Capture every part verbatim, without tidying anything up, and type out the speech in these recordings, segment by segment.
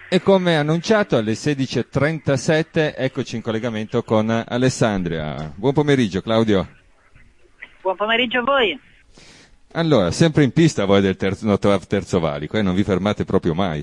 E come annunciato alle sedici e trentasette eccoci in collegamento con Alessandria. Buon pomeriggio Claudio. Buon pomeriggio a voi. Allora, sempre in pista voi del terzo, Notav Terzo Valico, eh? Non vi fermate proprio mai.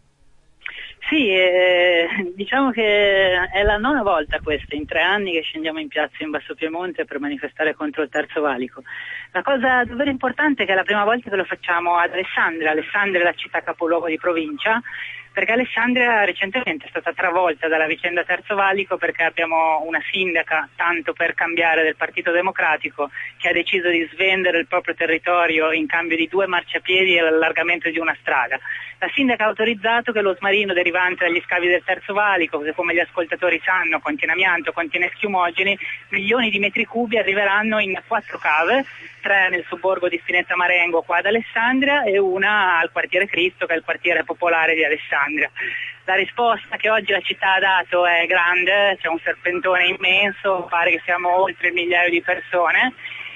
Sì, eh, diciamo che è la nona volta questa, in tre anni che scendiamo in piazza in Basso Piemonte per manifestare contro il Terzo Valico. La cosa davvero importante è che è la prima volta che lo facciamo ad Alessandria. Alessandria è la città capoluogo di provincia, perché Alessandria recentemente è stata travolta dalla vicenda Terzo Valico, perché abbiamo una sindaca, tanto per cambiare, del Partito Democratico, che ha deciso di svendere il proprio territorio in cambio di due marciapiedi e l'allargamento di una strada. La sindaca ha autorizzato che lo smarino derivante dagli scavi del Terzo Valico, che come gli ascoltatori sanno contiene amianto, contiene schiumogeni, milioni di metri cubi arriveranno in quattro cave, tre nel sobborgo di Spinetta Marengo qua ad Alessandria e una al quartiere Cristo, che è il quartiere popolare di Alessandria. La risposta che oggi la città ha dato è grande, c'è un serpentone immenso, pare che siamo oltre il migliaio di persone.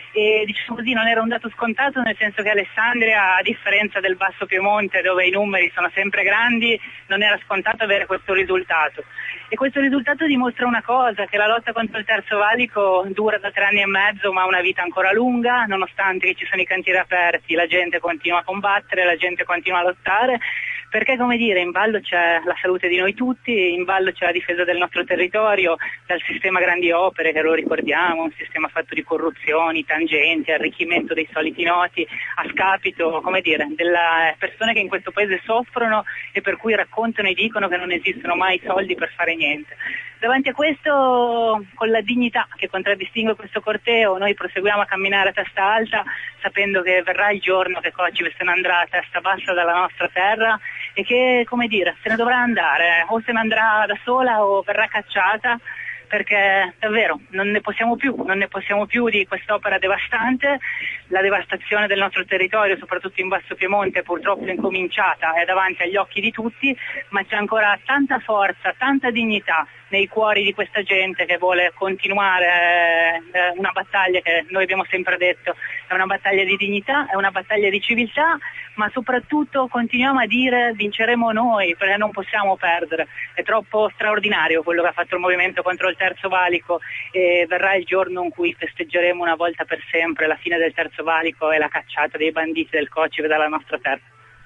E diciamo così non era un dato scontato, nel senso che Alessandria, a differenza del Basso Piemonte dove i numeri sono sempre grandi, non era scontato avere questo risultato. E questo risultato dimostra una cosa, che la lotta contro il Terzo Valico dura da tre anni e mezzo ma ha una vita ancora lunga, nonostante che ci sono i cantieri aperti, la gente continua a combattere, la gente continua a lottare, perché come dire, in ballo c'è la salute di noi tutti, in ballo c'è la difesa del nostro territorio dal sistema grandi opere, che lo ricordiamo, un sistema fatto di corruzioni, tangenti, arricchimento dei soliti noti, a scapito, come dire, delle persone che in questo paese soffrono e per cui raccontano e dicono che non esistono mai soldi per fare niente. Davanti a questo, con la dignità che contraddistingue questo corteo, noi proseguiamo a camminare a testa alta, sapendo che verrà il giorno che Kociv se ne andrà a testa bassa dalla nostra terra e che, come dire, se ne dovrà andare, o se ne andrà da sola o verrà cacciata, perché davvero non ne possiamo più, non ne possiamo più di quest'opera devastante. La devastazione del nostro territorio, soprattutto in Basso Piemonte, purtroppo è incominciata, è davanti agli occhi di tutti, ma c'è ancora tanta forza, tanta dignità nei cuori di questa gente che vuole continuare eh, una battaglia che noi abbiamo sempre detto è una battaglia di dignità, è una battaglia di civiltà, ma soprattutto continuiamo a dire vinceremo noi, perché non possiamo perdere. È troppo straordinario quello che ha fatto il movimento contro il Terzo Valico e verrà il giorno in cui festeggeremo una volta per sempre la fine del Terzo Valico e la cacciata dei banditi del Kociv dalla nostra terra.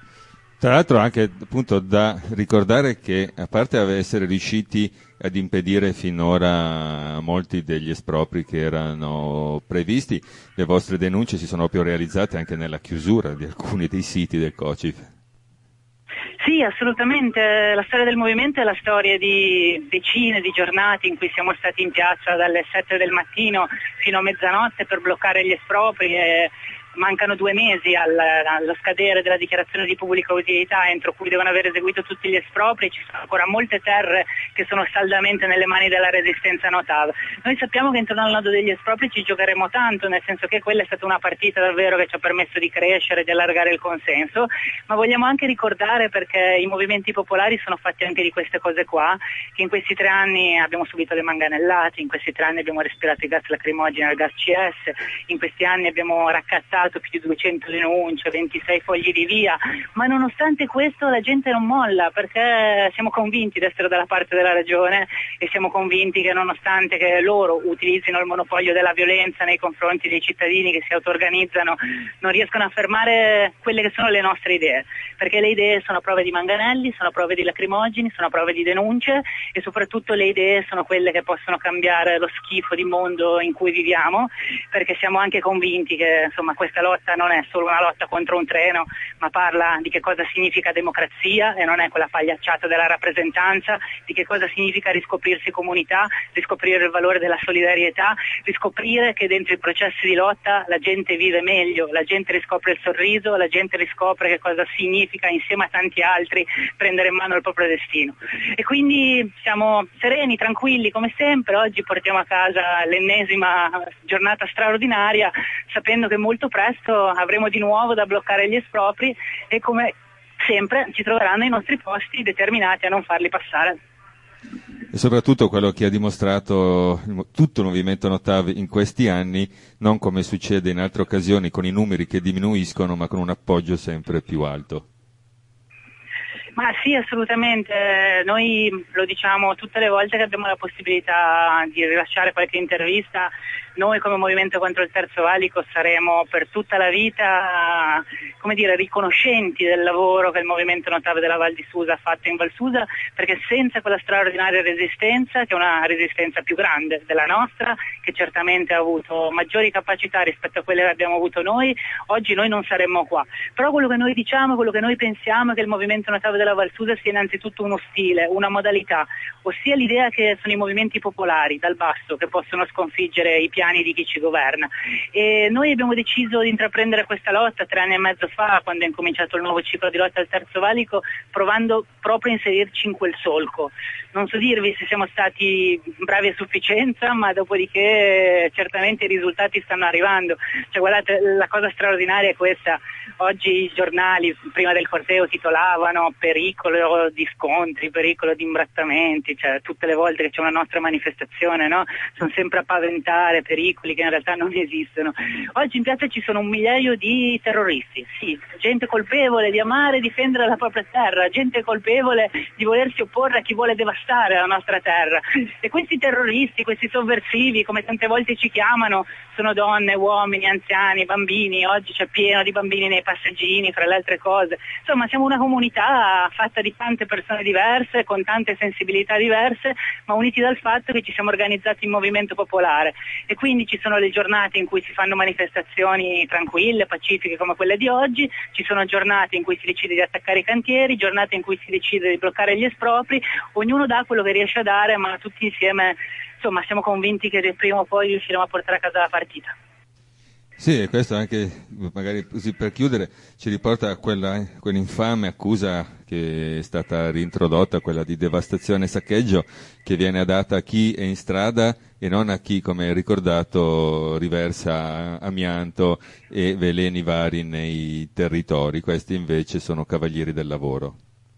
Tra l'altro anche appunto da ricordare che, a parte essere riusciti ad impedire finora molti degli espropri che erano previsti, le vostre denunce si sono proprio realizzate anche nella chiusura di alcuni dei siti del Kociv. Sì, assolutamente. La storia del movimento è la storia di decine di giornate in cui siamo stati in piazza dalle sette del mattino fino a mezzanotte per bloccare gli espropri e mancano due mesi al, allo scadere della dichiarazione di pubblica utilità entro cui devono aver eseguito tutti gli espropri. Ci sono ancora molte terre che sono saldamente nelle mani della resistenza Notav. Noi sappiamo che intorno al nodo degli espropri ci giocheremo tanto, nel senso che quella è stata una partita davvero che ci ha permesso di crescere, di allargare il consenso, ma vogliamo anche ricordare, perché i movimenti popolari sono fatti anche di queste cose qua, che in questi tre anni abbiamo subito le manganellate, in questi tre anni abbiamo respirato i gas lacrimogeni al gas C S, in questi anni abbiamo raccattato più di duecento denunce, ventisei fogli di via, ma nonostante questo la gente non molla, perché siamo convinti di essere dalla parte della ragione e siamo convinti che nonostante che loro utilizzino il monopolio della violenza nei confronti dei cittadini che si auto-organizzano, non riescono a fermare quelle che sono le nostre idee, perché le idee sono prove di manganelli, sono prove di lacrimogeni, sono prove di denunce e soprattutto le idee sono quelle che possono cambiare lo schifo di mondo in cui viviamo, perché siamo anche convinti che insomma questa Questa lotta non è solo una lotta contro un treno, ma parla di che cosa significa democrazia e non è quella pagliacciata della rappresentanza, di che cosa significa riscoprirsi comunità, riscoprire il valore della solidarietà, riscoprire che dentro i processi di lotta la gente vive meglio, la gente riscopre il sorriso, la gente riscopre che cosa significa insieme a tanti altri prendere in mano il proprio destino. E quindi siamo sereni, tranquilli come sempre. Oggi portiamo a casa l'ennesima giornata straordinaria, sapendo che molto presto avremo di nuovo da bloccare gli espropri e come sempre ci troveranno i nostri posti determinati a non farli passare. E soprattutto quello che ha dimostrato tutto il movimento Notav in questi anni, non come succede in altre occasioni con i numeri che diminuiscono, ma con un appoggio sempre più alto. Ma sì, assolutamente, noi lo diciamo tutte le volte che abbiamo la possibilità di rilasciare qualche intervista. Noi come Movimento contro il Terzo Valico saremo per tutta la vita, come dire, riconoscenti del lavoro che il Movimento Notav della Val di Susa ha fatto in Val Susa, perché senza quella straordinaria resistenza, che è una resistenza più grande della nostra, che certamente ha avuto maggiori capacità rispetto a quelle che abbiamo avuto noi, oggi noi non saremmo qua. Però quello che noi diciamo, quello che noi pensiamo è che il Movimento Notav della Val Susa sia innanzitutto uno stile, una modalità, ossia l'idea che sono i movimenti popolari dal basso che possono sconfiggere i piani di chi ci governa. E noi abbiamo deciso di intraprendere questa lotta tre anni e mezzo fa, quando è incominciato il nuovo ciclo di lotta al Terzo Valico, provando proprio a inserirci in quel solco. Non so dirvi se siamo stati bravi a sufficienza, ma dopodiché certamente i risultati stanno arrivando. Cioè, guardate, la cosa straordinaria è questa: oggi i giornali prima del corteo titolavano pericolo di scontri, pericolo di imbrattamenti, cioè tutte le volte che c'è una nostra manifestazione, no? Sono sempre a paventare pericoli che in realtà non esistono. Oggi in piazza ci sono un migliaio di terroristi, sì, gente colpevole di amare e difendere la propria terra, gente colpevole di volersi opporre a chi vuole devastare la nostra terra. E questi terroristi, questi sovversivi, come tante volte ci chiamano, sono donne, uomini, anziani, bambini. Oggi c'è pieno di bambini nei passeggini, fra le altre cose. Insomma, siamo una comunità fatta di tante persone diverse, con tante sensibilità diverse, ma uniti dal fatto che ci siamo organizzati in movimento popolare. E quindi ci sono le giornate in cui si fanno manifestazioni tranquille, pacifiche come quelle di oggi, ci sono giornate in cui si decide di attaccare i cantieri, giornate in cui si decide di bloccare gli espropri, ognuno dà quello che riesce a dare, ma tutti insieme, insomma, siamo convinti che prima o poi riusciremo a portare a casa la partita. Sì, e questo anche, magari così per chiudere, ci riporta a quella, quell'infame accusa che è stata reintrodotta, quella di devastazione e saccheggio, che viene data a chi è in strada e non a chi, come ricordato, riversa amianto e veleni vari nei territori. Questi invece sono cavalieri del lavoro.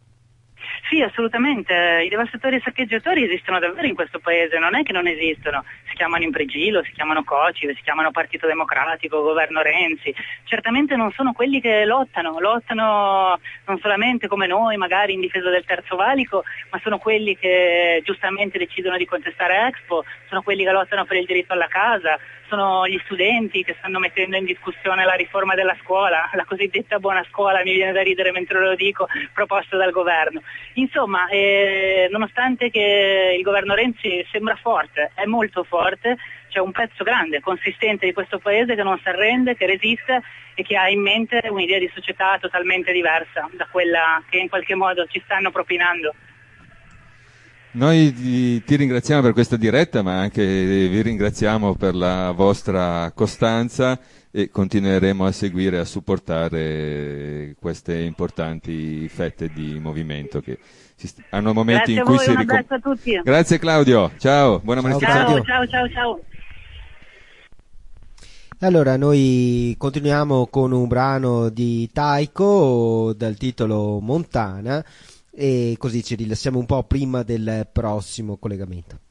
Sì, assolutamente, i devastatori e saccheggiatori esistono davvero in questo paese, non è che non esistono, si chiamano Impregilo, si chiamano Cocive, si chiamano Partito Democratico, Governo Renzi, certamente non sono quelli che lottano, lottano non solamente come noi, magari in difesa del Terzo Valico, ma sono quelli che giustamente decidono di contestare Expo, sono quelli che lottano per il diritto alla casa, sono gli studenti che stanno mettendo in discussione la riforma della scuola, la cosiddetta buona scuola, mi viene da ridere mentre lo dico, proposta dal governo. Insomma, eh, nonostante che il governo Renzi sembra forte, è molto forte, c'è un pezzo grande, consistente di questo paese che non si arrende, che resiste e che ha in mente un'idea di società totalmente diversa da quella che in qualche modo ci stanno propinando. Noi ti, ti ringraziamo per questa diretta, ma anche vi ringraziamo per la vostra costanza e continueremo a seguire e a supportare queste importanti fette di movimento che si st- hanno momenti Grazie in cui a voi, si un ricom- abbraccio a tutti. Grazie Claudio, ciao, buona Ciao, manifestazione. Ciao, ciao, ciao, ciao. Allora, noi continuiamo con un brano di Taiko dal titolo Montana e così ci rilassiamo un po' prima del prossimo collegamento.